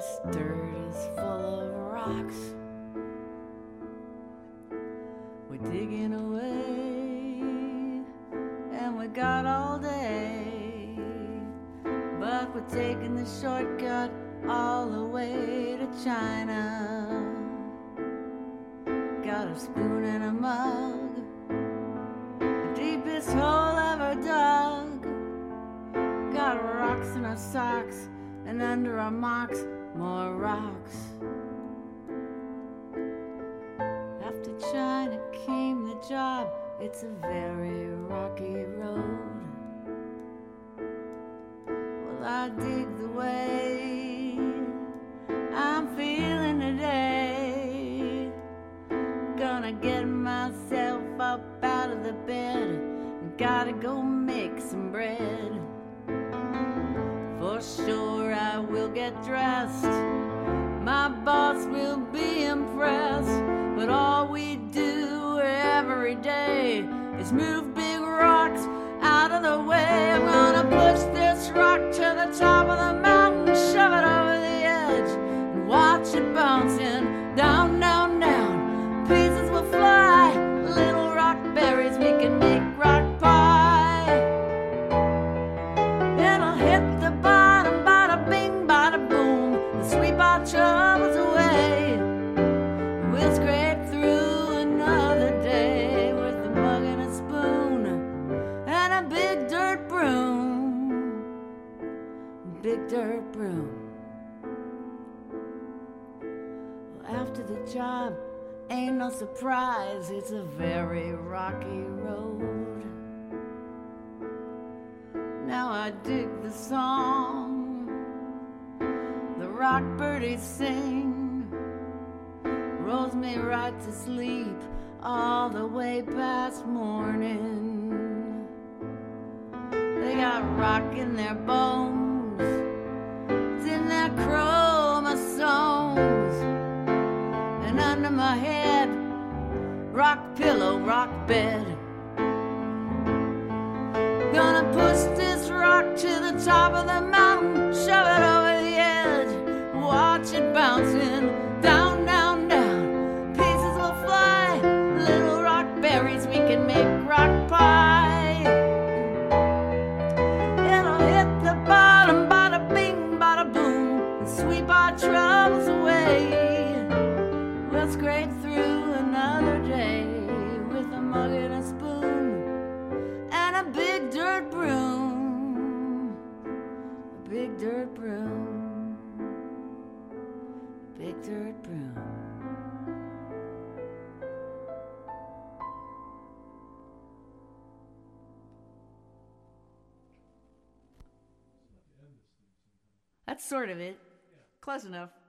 This dirt is full of rocks. We're digging away, and we got all day, but we're taking the shortcut all the way to China. Got a spoon and a mug, the deepest hole ever dug. Got rocks in our socks, and under our mocks, more rocks. After China came the job, it's a very rocky road. Well, I dig the way I'm feeling today. Gonna get myself up out of the bed and gotta go make some bread. For sure I will get dressed, my boss will be impressed, but all we do every day is move big rocks out of the way. I'm gonna push this rock to the top of the mountain, shove it over the edge, and watch it bouncing down, down, down. Pieces will fly, little rock berries, we can make rock pie. It'll hit the bottom, bada bing, bada boom, and sweep our troubles away. We'll scrape through another day with a mug and a spoon and a big dirt broom. Big dirt broom. Well, after the job, ain't no surprise, it's a very rocky road. Now I dig the song the rock birdies sing, rolls me right to sleep all the way past morning. They got rock in their bones, it's in their chromosomes, and under my head, rock pillow, rock bed. Gonna push this rock to the top of the mountain, shove it over the edge, watch it bouncing down, down, down. Pieces will fly, little rock berries, we can make rock pie. It'll hit the bottom, bada bing, bada boom, and sweep our troubles away. We'll scrape through another day with a mug and a spoon and a big dirt broom. A big dirt broom. Big dirt broom. That's sort of it. Close enough.